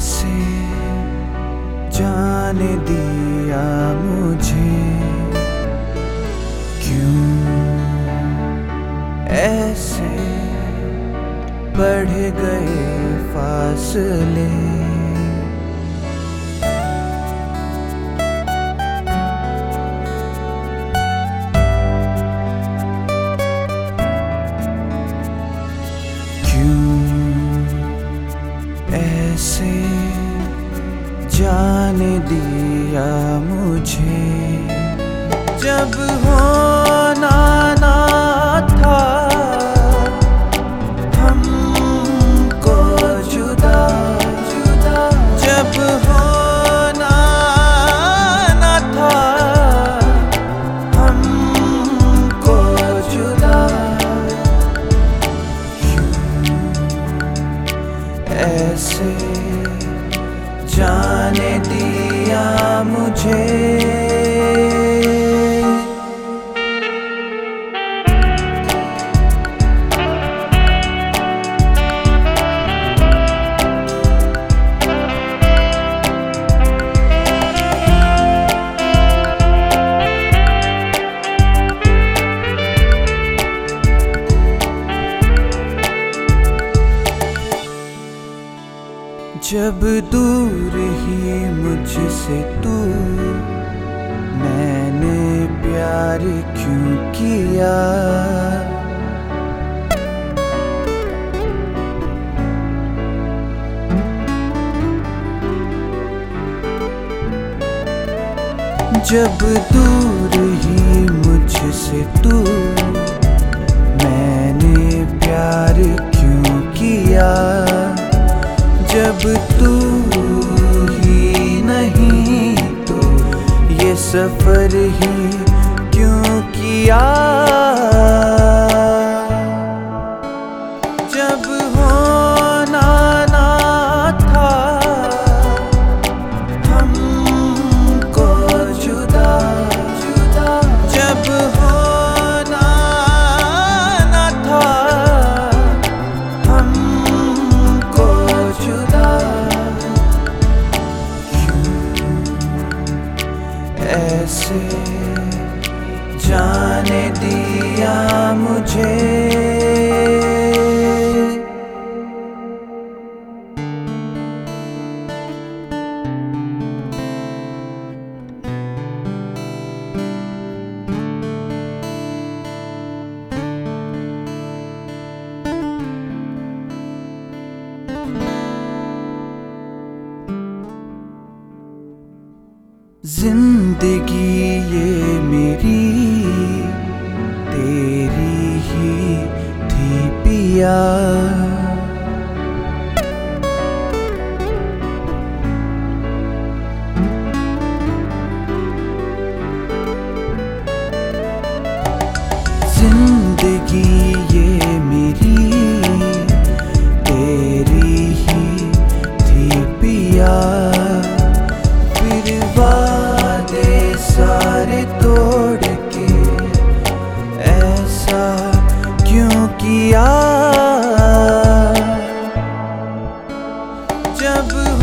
ऐसे जाने दिया मुझे, क्यों ऐसे बढ़ गए फासले। ऐसे जाने दिया मुझे, जब होना ना था हमको जुदा, जब होना ना था हमको जुदा। ऐसे जाने दिया मुझे। जब दूर ही मुझसे तू, मैंने प्यार क्यों किया। जब दूर ही मुझसे तू, मैंने प्यार क्यों किया। जब तू ही नहीं तो ये सफर ही क्यों किया। जब होना ना था हमको जुदा, जब होना ना था हमको जुदा। ऐसे जाने दिया मुझे। जिंदगी ये मेरी तेरी ही थी पिया। जिंदगी ये मेरी तेरी ही थी पिया। सारे तोड़ के ऐसा क्यों किया। जब